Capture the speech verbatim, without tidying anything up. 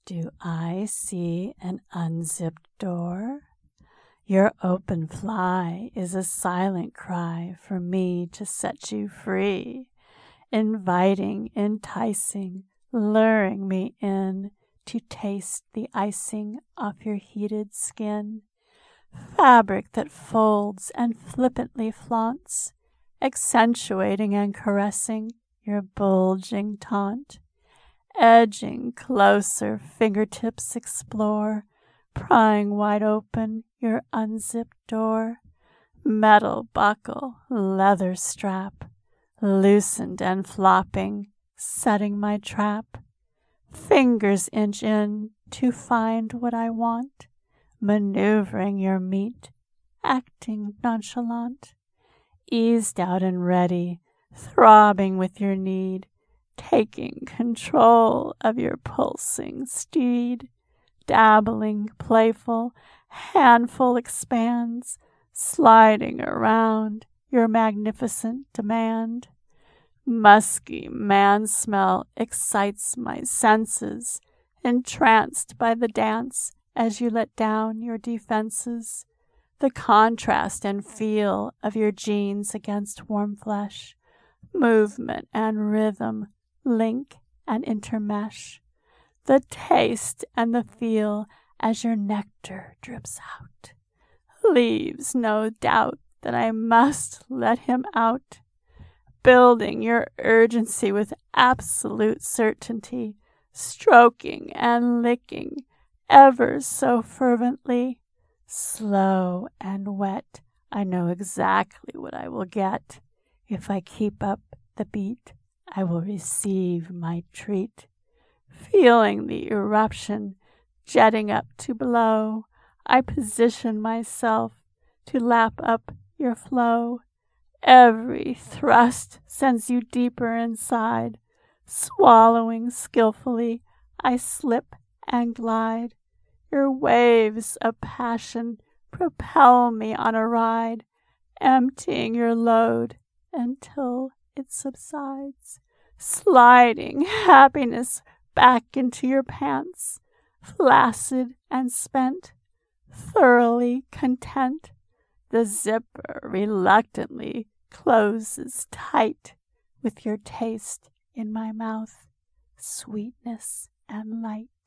Do I see an unzipped door? Your open fly is a silent cry for me to set you free, inviting, enticing, luring me in to taste the icing off your heated skin, fabric that folds and flippantly flaunts, accentuating and caressing your bulging taunt. Edging closer, fingertips explore, prying wide open your unzipped door. Metal buckle, leather strap, loosened and flopping, setting my trap. Fingers inch in to find what I want, maneuvering your meat, acting nonchalant. Eased out and ready, throbbing with your need, taking control of your pulsing steed. Dabbling, playful, handful expands, sliding around your magnificent demand. Musky man smell excites my senses, entranced by the dance as you let down your defenses. The contrast and feel of your jeans against warm flesh, movement and rhythm link and intermesh. The taste and the feel as your nectar drips out leaves no doubt that I must let him out. Building your urgency with absolute certainty, stroking and licking ever so fervently. Slow and wet, I know exactly what I will get. If I keep up the beat, I will receive my treat. Feeling the eruption jetting up to below, I position myself to lap up your flow. Every thrust sends you deeper inside. Swallowing skillfully, I slip and glide. Your waves of passion propel me on a ride, emptying your load until it subsides, sliding happiness back into your pants, flaccid and spent, thoroughly content. The zipper reluctantly closes tight with your taste in my mouth, sweetness and light.